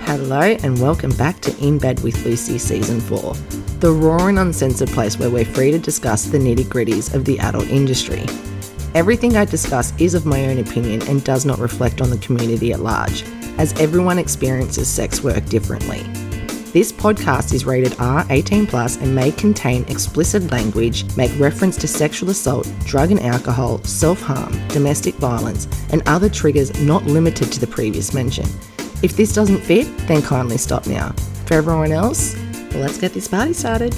Hello and welcome back to In Bed with Lucy Season 4, the raw and uncensored place where we're free to discuss the nitty-gritties of the adult industry. Everything I discuss is of my own opinion and does not reflect on the community at large, as everyone experiences sex work differently. This podcast is rated R 18+ and may contain explicit language, make reference to sexual assault, drug and alcohol, self-harm, domestic violence, and other triggers not limited to the previous mentioned. If this doesn't fit, then kindly stop now. For everyone else, well, let's get this party started.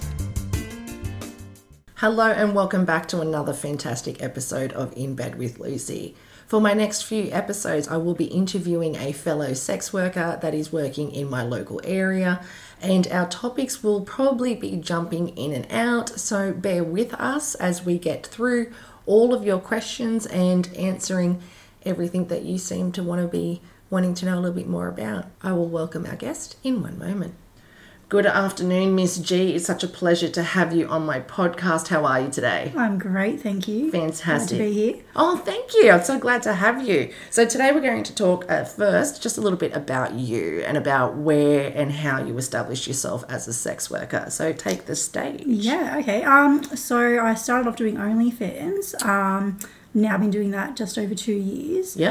Hello and welcome back to another fantastic episode of In Bed with Lucy. For my next few episodes, I will be interviewing a fellow sex worker that is working in my local area, and our topics will probably be jumping in and out, so bear with us as we get through all of your questions and answering everything that you seem to want to be wanting to know a little bit more about. I will welcome our guest in one moment. Good afternoon, Miss G. It's such a pleasure to have you on my podcast. How are you today? I'm great, thank you. Fantastic. Glad to be here. Oh, thank you. I'm so glad to have you. So today we're going to talk first just a little bit about you and about where and how you established yourself as a sex worker. So take the stage. Yeah, okay. So I started off doing OnlyFans. Now I've been doing that just over 2 years. Yep.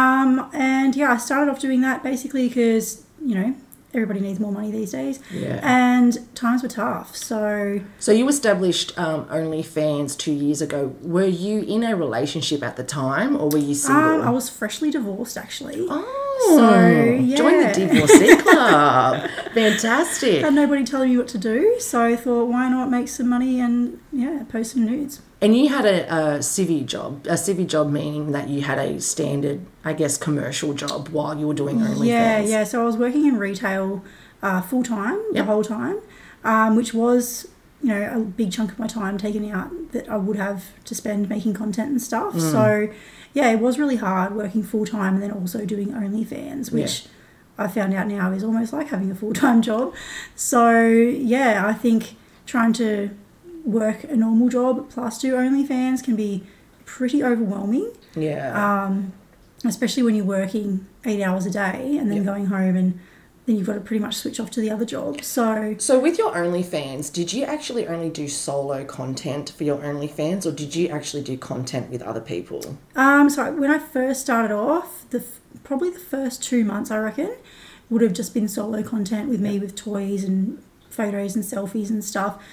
And yeah, I started off doing that basically because, you know, everybody needs more money these days. Yeah. And times were tough. So you established OnlyFans 2 years ago. Were you in a relationship at the time or were you single? I was freshly divorced actually. Oh, so yeah. Join the divorcee club. Fantastic. Had nobody telling me what to do, so I thought, why not make some money and post some nudes. And you had a civvy job meaning that you had a standard, I guess, commercial job while you were doing OnlyFans. Yeah. So I was working in retail full time the whole time, which was, a big chunk of my time taken out that I would have to spend making content and stuff. So yeah, it was really hard working full time and then also doing OnlyFans, which I found out now is almost like having a full time job. So yeah, I think trying to work a normal job plus do OnlyFans can be pretty overwhelming. Yeah. Especially when you're working 8 hours a day and then going home and then you've got to pretty much switch off to the other job. So with your OnlyFans, did you actually only do solo content for your OnlyFans or did you actually do content with other people? So when I first started off, probably the first 2 months, I reckon, would have just been solo content with me with toys and photos and selfies and stuff.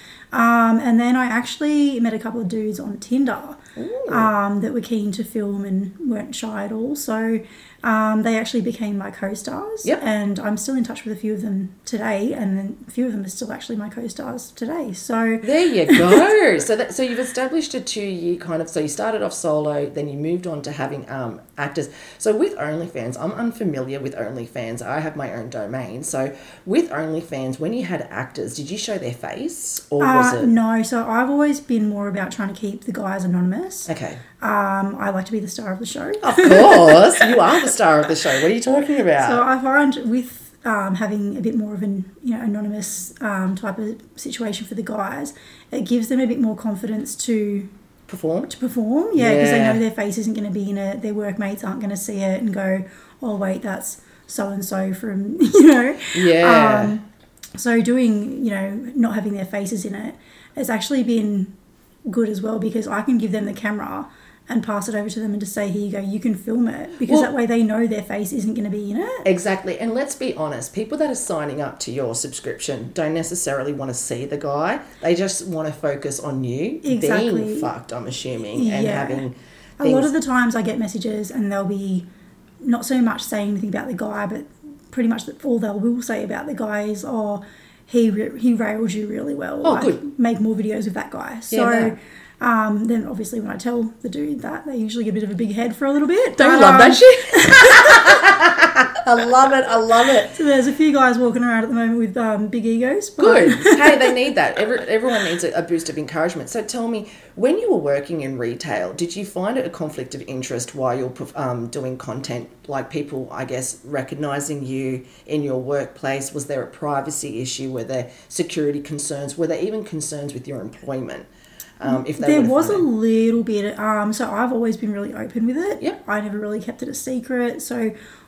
And then I actually met a couple of dudes on Tinder that were keen to film and weren't shy at all. So they actually became my co-stars. Yep. And I'm still in touch with a few of them today, and then a few of them are still actually my co-stars today. So there you go. So you've established a 2 year kind of, so you started off solo, then you moved on to having actors. So with OnlyFans, I'm unfamiliar with OnlyFans. I have my own domain. So with OnlyFans, when you had actors, did you show their face or was it? No, so I've always been more about trying to keep the guys anonymous. Okay. I like to be the star of the show. Of course. You are the star of the show. What are you talking about? So I find with having a bit more of an anonymous type of situation for the guys, it gives them a bit more confidence to perform, because they know their face isn't going to be in it, their workmates aren't going to see it and go, oh wait, that's so-and-so from, so doing, not having their faces in it has actually been good as well, because I can give them the camera and pass it over to them and just say, here you go, you can film it, because that way they know their face isn't going to be in it. Exactly. And let's be honest, people that are signing up to your subscription don't necessarily want to see the guy. They just want to focus on you being fucked, I'm assuming, and having things. A lot of the times I get messages and they'll be not so much saying anything about the guy, but pretty much all they will say about the guy is, he railed you really well. Oh, good. Make more videos with that guy. So then obviously when I tell the dude that, they usually get a bit of a big head for a little bit. Don't you love that shit? I love it. So there's a few guys walking around at the moment with big egos. Good. Hey, they need that. Everyone needs a boost of encouragement. So tell me, when you were working in retail, did you find it a conflict of interest while you're doing content, like people, I guess, recognising you in your workplace? Was there a privacy issue? Were there security concerns? Were there even concerns with your employment? There was a little bit, so I've always been really open with it. Yep. I never really kept it a secret. So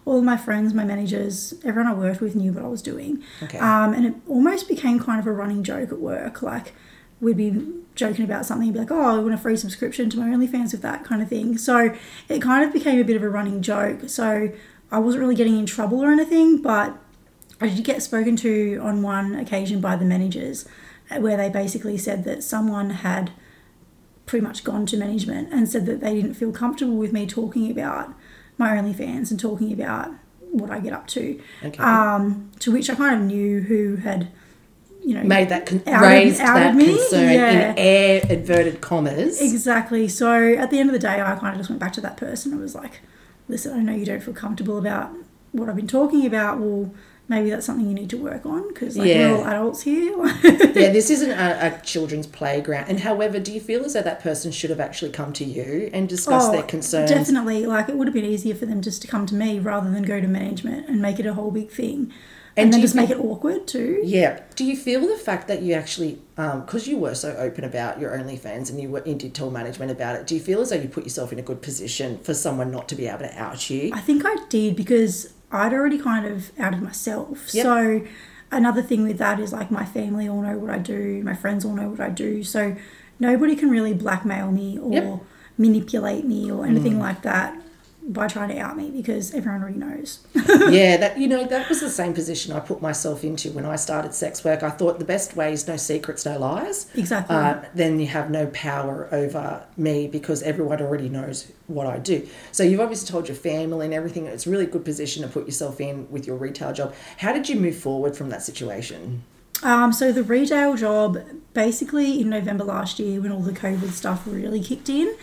all of my friends, my managers, everyone I worked with knew what I was doing. Okay. And it almost became kind of a running joke at work. Like, we'd be joking about something and be like, oh, I want a free subscription to my OnlyFans with that kind of thing. So it kind of became a bit of a running joke. So I wasn't really getting in trouble or anything, but I did get spoken to on one occasion by the managers where they basically said that someone had pretty much gone to management and said that they didn't feel comfortable with me talking about my OnlyFans and talking about what I get up to. Okay. To which I kind of knew who had, made that raised that me. concern in air inverted commas. Exactly. So at the end of the day, I kind of just went back to that person and was like, listen, I know you don't feel comfortable about what I've been talking about. Well, maybe that's something you need to work on because we're all adults here. This isn't a children's playground. And however, do you feel as though that person should have actually come to you and discussed their concerns? Definitely. Like, it would have been easier for them just to come to me rather than go to management and make it a whole big thing. And then just make it awkward too. Yeah. Do you feel the fact that you actually, because you were so open about your OnlyFans and you did tell management about it, do you feel as though you put yourself in a good position for someone not to be able to out you? I think I did because I'd already kind of outed myself. Yep. So another thing with that is, like, my family all know what I do. My friends all know what I do. So nobody can really blackmail me or manipulate me or anything like that by trying to out me because everyone already knows. Yeah, that was the same position I put myself into when I started sex work. I thought the best way is no secrets, no lies. Exactly. Then you have no power over me because everyone already knows what I do. So you've obviously told your family and everything. It's a really good position to put yourself in with your retail job. How did you move forward from that situation? So the retail job, basically in November last year when all the COVID stuff really kicked in,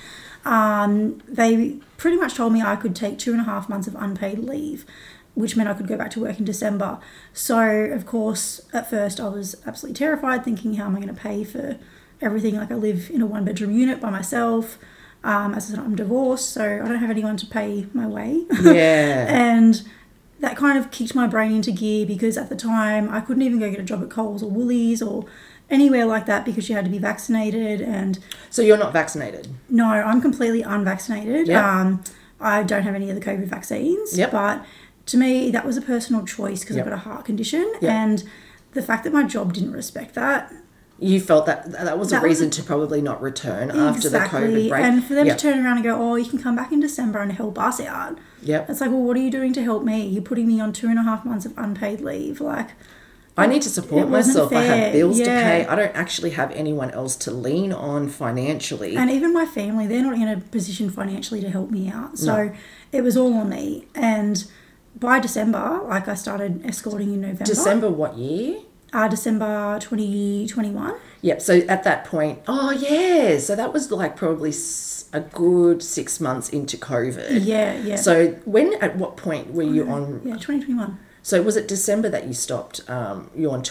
they pretty much told me I could take 2.5 months of unpaid leave, which meant I could go back to work in December. So, of course, at first I was absolutely terrified, thinking, how am I going to pay for everything? Like, I live in a 1-bedroom unit by myself. As I said, I'm divorced, so I don't have anyone to pay my way. Yeah. And that kind of kicked my brain into gear because at the time I couldn't even go get a job at Coles or Woolies or anywhere like that because you had to be vaccinated. And so you're not vaccinated? No, I'm completely unvaccinated. Yep. I don't have any of the COVID vaccines. Yep. But to me, that was a personal choice because I've got a heart condition. Yep. And the fact that my job didn't respect that. You felt that was a reason to probably not return after the COVID break. And for them to turn around and go, oh, you can come back in December and help us out. Yep. It's like, well, what are you doing to help me? You're putting me on 2.5 months of unpaid leave. Like, I need to support myself. Fair. I have bills to pay. I don't actually have anyone else to lean on financially. And even my family, they're not in a position financially to help me out. So it was all on me. And by December, like, I started escorting in November. December what year? December 2021. Yep. So at that point, so that was like probably a good 6 months into COVID. Yeah. So at what point were you on? Yeah, 2021. So was it December that you stopped? You're on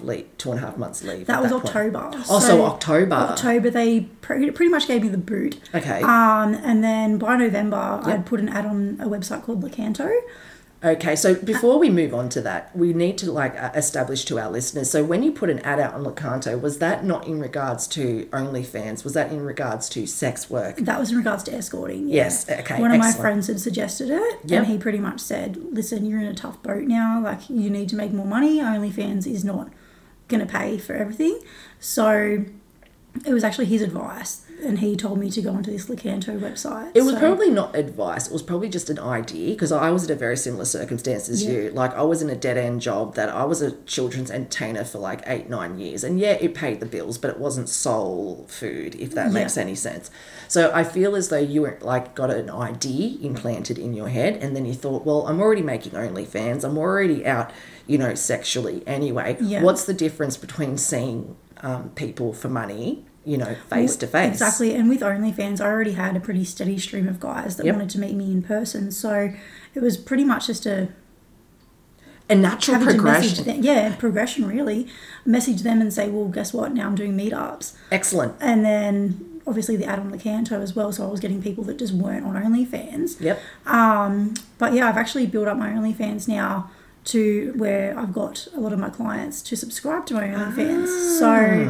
2.5 months leave. That was October. So October. October, they pretty much gave me the boot. Okay. And then by November, I'd put an ad on a website called Lacanto. Okay, so before we move on to that, we need to establish to our listeners. So when you put an ad out on Lacanto, was that not in regards to OnlyFans? Was that in regards to sex work? That was in regards to escorting. Yeah. Yes. Okay. One of my friends had suggested it, Yep. and he pretty much said, "Listen, you're in a tough boat now. Like, you need to make more money. OnlyFans is not going to pay for everything." So it was actually his advice. And he told me to go onto this Lacanto website. It was probably not advice. It was probably just an idea because I was in a very similar circumstance as you. Like, I was in a dead-end job that I was a children's entertainer for like 8-9 years. And yeah, it paid the bills, but it wasn't soul food, if that makes any sense. So I feel as though you were like got an idea implanted in your head and then you thought, well, I'm already making OnlyFans. I'm already out, sexually anyway. Yeah. What's the difference between seeing people for money, face to face? Exactly. And with OnlyFans, I already had a pretty steady stream of guys that wanted to meet me in person. So it was pretty much just a natural progression. Progression, really. Message them and say, well, guess what? Now I'm doing meetups. Excellent. And then obviously the ad on Lacanto as well. So I was getting people that just weren't on OnlyFans. Yep. But yeah, I've actually built up my OnlyFans now to where I've got a lot of my clients to subscribe to my OnlyFans. So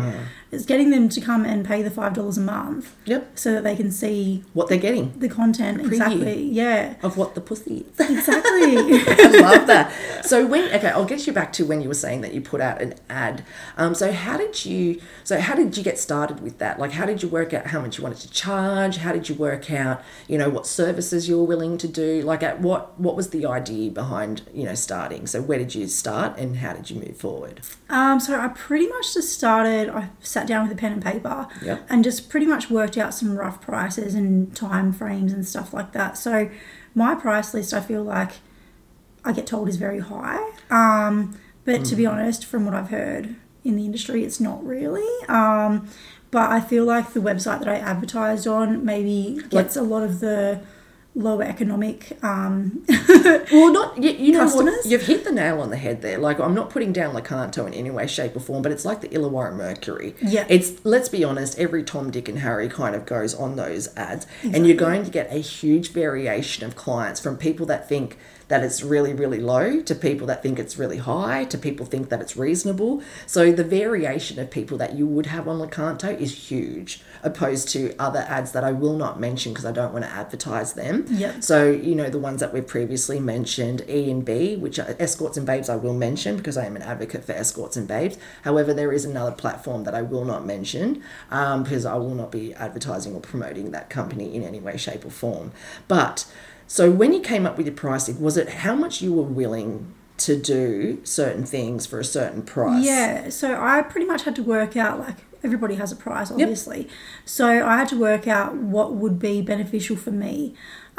It's getting them to come and pay the $5 a month. Yep. So that they can see what they're getting. The content. Exactly. Yeah. Of what the pussy is. Exactly. I love that. So I'll get you back to when you were saying that you put out an ad. So how did you get started with that? Like, how did you work out how much you wanted to charge? How did you work out, what services you were willing to do? Like, what was the idea behind, starting? So where did you start and how did you move forward? So I pretty much just started, I sat down with a pen and paper Yep. and just pretty much worked out some rough prices and time frames and stuff like that. So my price list, I feel like I get told is very high. But to be honest, from what I've heard in the industry, it's not really. But I feel like the website that I advertised on maybe gets a lot of the lower economic well, not you know customers. what, you've hit the nail on the head there. Like, I'm not putting down Lecanto in any way, shape or form, but it's like the Illawarra Mercury. Yeah. It's, let's be honest, every Tom, Dick and Harry kind of goes on those ads. Exactly. And you're going to get a huge variation of clients, from people that think that it's really, really low to people that think it's really high to people think that it's reasonable. So the variation of people that you would have on Lecanto is huge, opposed to other ads that I will not mention because I don't want to advertise them. Yep. So, the ones that we've previously mentioned, E&B, which are Escorts and Babes, I will mention because I am an advocate for Escorts and Babes. However, there is another platform that I will not mention because I will not be advertising or promoting that company in any way, shape or form. But so when you came up with your pricing, was it how much you were willing to do certain things for a certain price? Yeah, so I pretty much had to work out, like, everybody has a price, obviously. Yep. So I had to work out what would be beneficial for me.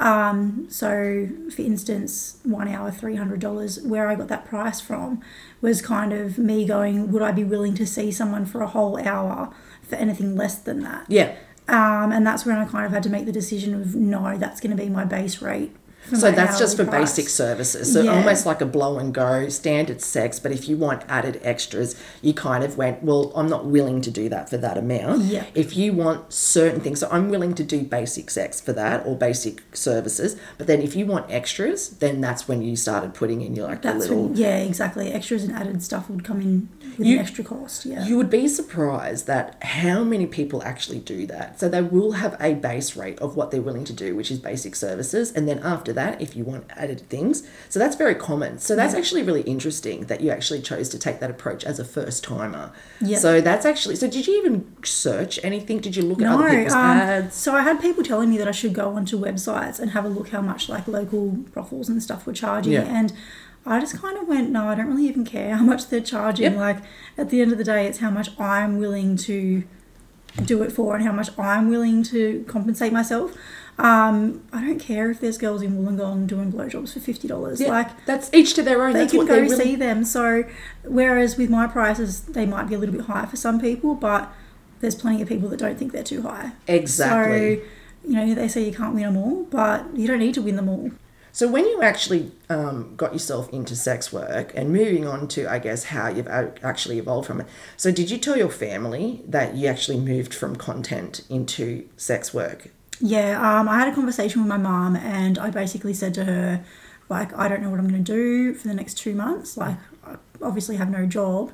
So, for instance, 1 hour, $300, where I got that price from was kind of me going, would I be willing to see someone for a whole hour for anything less than that? Yeah. And that's when I kind of had to make the decision of, no, that's going to be my base rate. So that's just for price. basic services. So almost like a blow and go, standard sex. But if you want added extras, you kind of went, well, I'm not willing to do that for that amount. Yeah. If you want certain things, so I'm willing to do basic sex for that or basic services. But then if you want extras, then that's when you started putting in your Yeah, exactly. Extras and added stuff would come in with an extra cost. Yeah. You would be surprised that how many people actually do that. So they will have a base rate of what they're willing to do, which is basic services. And then after that, if you want added things. So that's very common. So that's actually really interesting that you actually chose to take that approach as a first timer. Yeah. So that's actually, so did you even search anything? Did you look at other people's ads? So I had people telling me that I should go onto websites and have a look how much like local brothels and stuff were charging. Yeah. And I just kind of went, no, I don't really even care how much they're charging. Yep. Like, at the end of the day, it's how much I'm willing to do it for and how much I'm willing to compensate myself. I don't care if there's girls in Wollongong doing blowjobs for $50. Yeah, like, that's each to their own. they That's can what go they really... see them. So whereas with my prices, they might be a little bit higher for some people, but there's plenty of people that don't think they're too high. Exactly. So, they say you can't win them all, but you don't need to win them all. So when you actually got yourself into sex work and moving on to, I guess, how you've actually evolved from it. So did you tell your family that you actually moved from content into sex work? Yeah, I had a conversation with my mum and I basically said to her, like, I don't know what I'm going to do for the next 2 months. Like, I obviously have no job.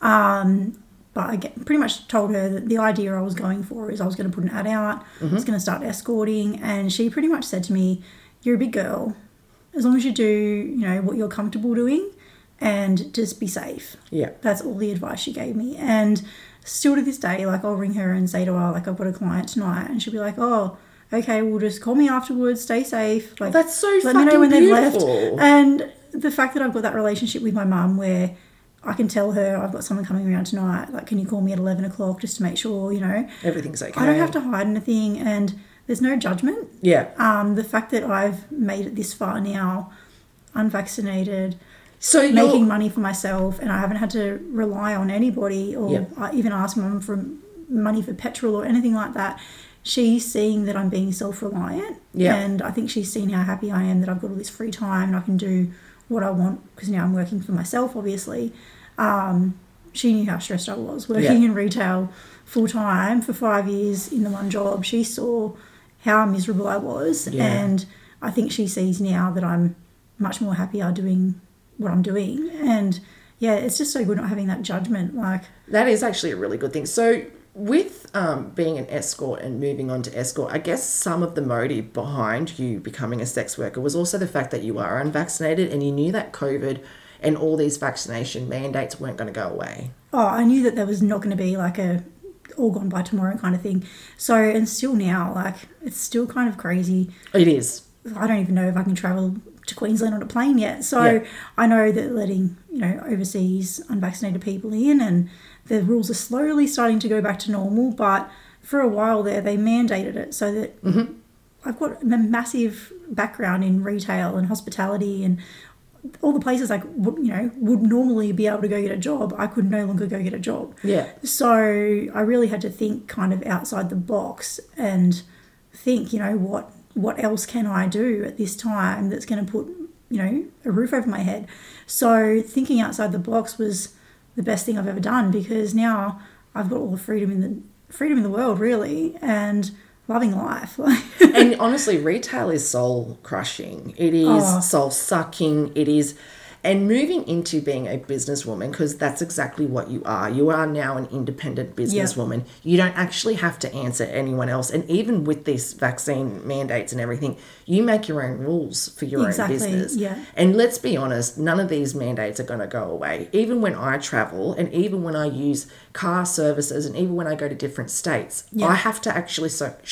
But I pretty much told her that the idea I was going for is I was going to put an ad out, I was going to start escorting, and she pretty much said to me, you're a big girl. As long as you do, what you're comfortable doing and just be safe. Yeah. That's all the advice she gave me. And still to this day, like, I'll ring her and say to her, like, I've got a client tonight, and she'll be like, oh, okay, well, just call me afterwards, stay safe. Like, that's so let me know when they've left. beautiful. And the fact that I've got that relationship with my mum where I can tell her I've got someone coming around tonight, like, can you call me at 11 o'clock just to make sure, everything's okay. I don't have to hide anything, and there's no judgment. Yeah. The fact that I've made it this far now, unvaccinated, so making money for myself, and I haven't had to rely on anybody or even ask mum for money for petrol or anything like that. She's seeing that I'm being self-reliant, and I think she's seen how happy I am that I've got all this free time and I can do what I want because now I'm working for myself, obviously. She knew how stressed I was working in retail full-time for 5 years in the one job. She saw how miserable I was, and I think she sees now that I'm much more happier doing what I'm doing. And, it's just so good not having that judgment. Like, that is actually a really good thing. So with being an escort and moving on to escort, I guess some of the motive behind you becoming a sex worker was also the fact that you are unvaccinated and you knew that COVID and all these vaccination mandates weren't going to go away. Oh, I knew that there was not going to be like a all gone by tomorrow kind of thing. So, and still now, like, it's still kind of crazy. It is. I don't even know if I can travel to Queensland on a plane yet. So I know that letting, overseas unvaccinated people in, and the rules are slowly starting to go back to normal. But for a while there, they mandated it so that I've got a massive background in retail and hospitality and all the places would normally be able to go get a job. I could no longer go get a job. Yeah. So I really had to think kind of outside the box and think, what else can I do at this time that's going to put, a roof over my head. So thinking outside the box was the best thing I've ever done, because now I've got all the freedom in the world, really, and loving life. And honestly, retail is soul crushing. It is soul sucking. It is. And moving into being a businesswoman, because that's exactly what you are. You are now an independent businesswoman. Yep. You don't actually have to answer anyone else. And even with these vaccine mandates and everything, you make your own rules for your own business. Yeah. And let's be honest, none of these mandates are going to go away. Even when I travel and even when I use car services and even when I go to different states, I have to actually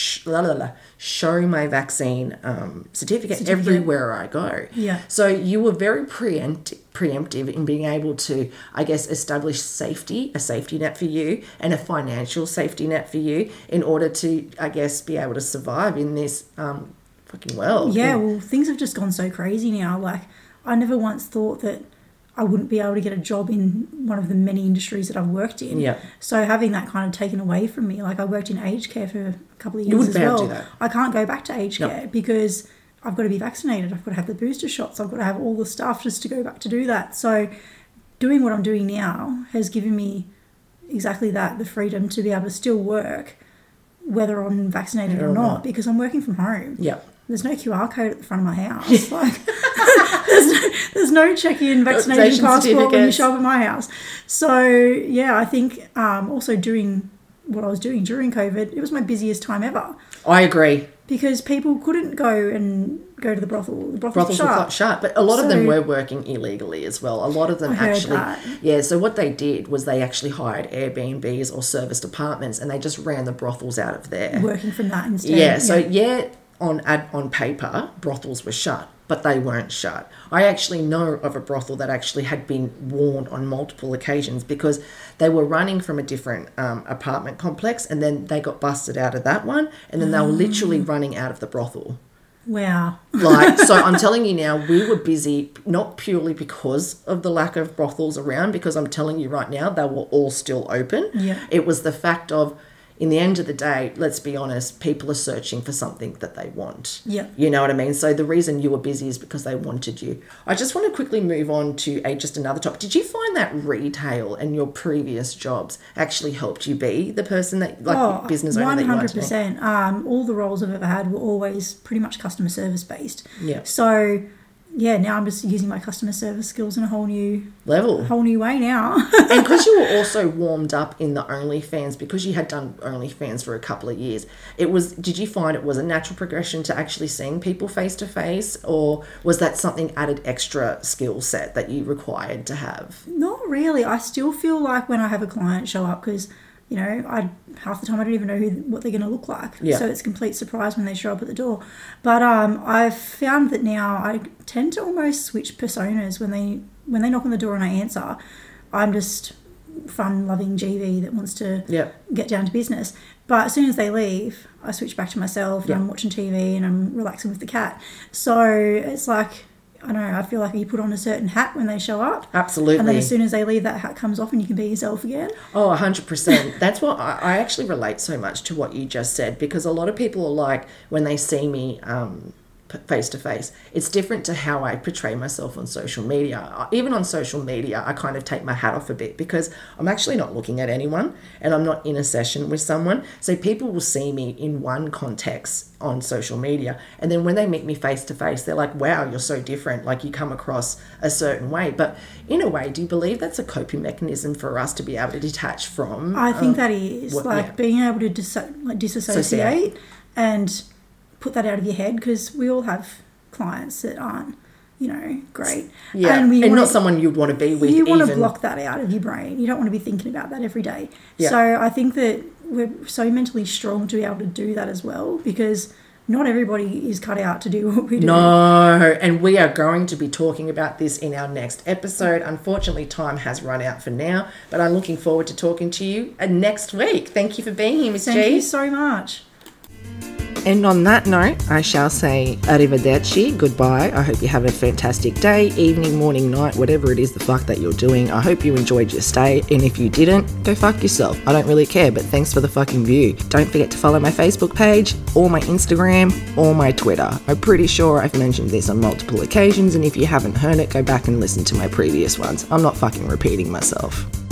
show my vaccine certificate everywhere I go. Yeah. So you were very preemptive in being able to, I guess, establish a safety net for you and a financial safety net for you in order to, I guess, be able to survive in this fucking world. Yeah, well, things have just gone so crazy now. Like, I never once thought that I wouldn't be able to get a job in one of the many industries that I've worked in. Yeah. So having that kind of taken away from me, like I worked in aged care for a couple of years you wouldn't as be able well. to do that. I can't go back to aged care because I've got to be vaccinated. I've got to have the booster shots. I've got to have all the stuff just to go back to do that. So doing what I'm doing now has given me exactly that, the freedom to be able to still work whether I'm vaccinated or not, because I'm working from home. Yeah. There's no QR code at the front of my house. Like, there's no check-in vaccination passport when you show up at my house. So, yeah, I think also doing what I was doing during COVID, it was my busiest time ever. I agree. Because people couldn't go to the brothel. The brothels were shut. But a lot of them were working illegally as well. A lot of them actually... Yeah, so what they did was they actually hired Airbnbs or serviced apartments and they just ran the brothels out of there. Working from that instead. Yeah, so on paper, brothels were shut, but they weren't shut. I actually know of a brothel that actually had been warned on multiple occasions because they were running from a different apartment complex and then they got busted out of that one and then they were literally running out of the brothel. Wow. So I'm telling you now, we were busy, not purely because of the lack of brothels around, because I'm telling you right now, they were all still open. Yeah. It was the fact of, in the end of the day, let's be honest, people are searching for something that they want. Yeah. You know what I mean? So the reason you were busy is because they wanted you. I just want to quickly move on to just another topic. Did you find that retail and your previous jobs actually helped you be the person that, business owner that you are today? 100%. All the roles I've ever had were always pretty much customer service based. Yeah. So... yeah, now I'm just using my customer service skills in a whole new way now. And because you were also warmed up in the OnlyFans, because you had done OnlyFans for a couple of years, did you find it was a natural progression to actually seeing people face to face, or was that something added extra skill set that you required to have? Not really. I still feel like when I have a client show up, because half the time I don't even know what they're going to look like. Yeah. So it's a complete surprise when they show up at the door. But I've found that now I tend to almost switch personas when they knock on the door and I answer. I'm just fun-loving GV that wants to get down to business. But as soon as they leave, I switch back to myself and I'm watching TV and I'm relaxing with the cat. So it's like... I don't know, I feel like you put on a certain hat when they show up. Absolutely. And then as soon as they leave, that hat comes off and you can be yourself again. Oh, 100%. That's what I actually relate so much to what you just said, because a lot of people are like, when they see me face to face. It's different to how I portray myself on social media. Even on social media, I kind of take my hat off a bit because I'm actually not looking at anyone and I'm not in a session with someone. So people will see me in one context on social media, and then when they meet me face to face, they're like, wow, you're so different, like you come across a certain way. But in a way, do you believe that's a coping mechanism for us to be able to detach from? I think that is being able to disassociate and put that out of your head, because we all have clients that aren't, great. Yeah, and not someone you'd want to be with. You want to block that out of your brain. You don't want to be thinking about that every day. Yeah. So I think that we're so mentally strong to be able to do that as well, because not everybody is cut out to do what we do. No, and we are going to be talking about this in our next episode. Unfortunately, time has run out for now, but I'm looking forward to talking to you next week. Thank you for being here, Miss G. Thank you so much. And on that note, I shall say arrivederci, goodbye. I hope you have a fantastic day, evening, morning, night, whatever it is the fuck that you're doing. I hope you enjoyed your stay, and if you didn't, go fuck yourself. I don't really care, but thanks for the fucking view. Don't forget to follow my Facebook page, or my Instagram, or my Twitter. I'm pretty sure I've mentioned this on multiple occasions, and if you haven't heard it, go back and listen to my previous ones. I'm not fucking repeating myself.